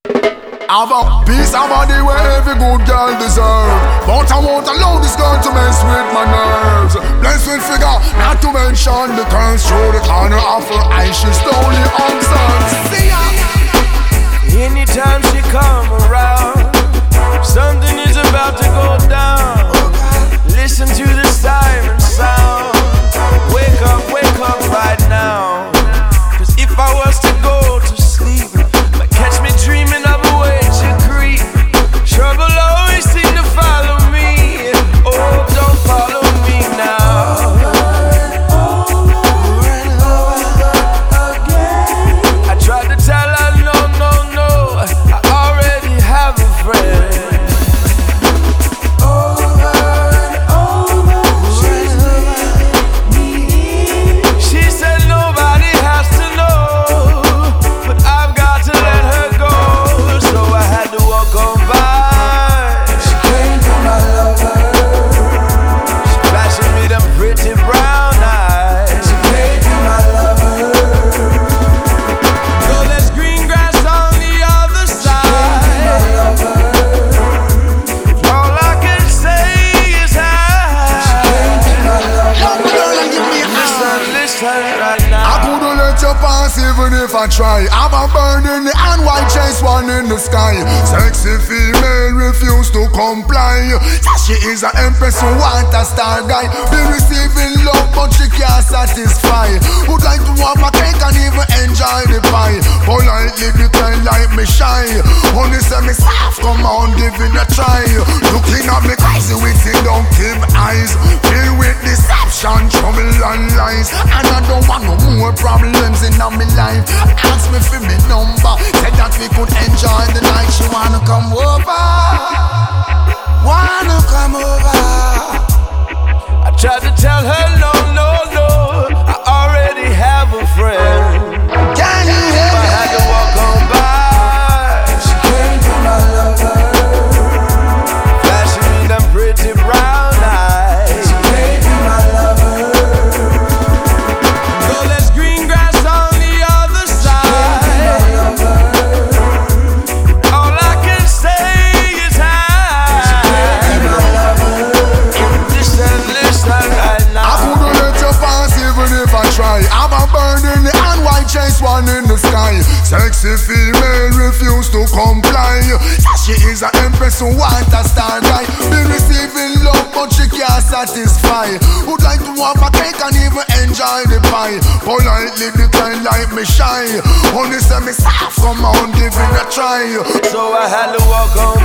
Have a piece of body where every good girl deserve. But I won't allow this girl to mess with my nerves. Blessed with figure, not to mention the curves through the corner of her eyes. She slowly observes. See ya. Anytime she come around, something is about to go down. Listen to the siren sound. Wake up right now. Cause if I was to go to sleep, might catch me dreaming of a way to creep. Trouble always seem to follow me. Oh, don't follow me now. I tried to tell her no, I already have a friend. She said nobody has to know, but I've got to let her go. So I had to walk on by. She can't be my lover. She flashing me them pretty brown eyes. She can't be my lover. So there's green grass on the other side. All I can say is hi. Listen right now. I couldn't let you pass even if I try. I'm a bird in the hand, white chase one in the sky. Sexy female refuse to comply. She is an empress who want a star guy. Be receiving love but she can't satisfy. Would like to have my cake and even enjoy the pie. Politely decline like me shy. Only say me soft, come on give it a try. Looking at me crazy with it, don't keep eyes. Filled with deception, trouble and lies. And I don't want no more problems in my life. Ask me for me number, said that we could enjoy the night. She wanna come over, wanna come over. I tried to tell her no, I already have a friend. Can you hear I had to walk on by. She can't be my lover. Flashing me them pretty brown eyes. She can't be my lover. So there's green grass on the other side. All I can say is hi. Listen right now. I couldn't let you pass even if I try. I'm a bird in the hand, white chase one in the sky. Sexy female refuse to comply. She is an empress who want a star guy. Be receiving love but she can't satisfy. Would like to have a cake and even enjoy the pie. Politely decline like me shy. Only say me soft, come on give it a try. So I had to walk on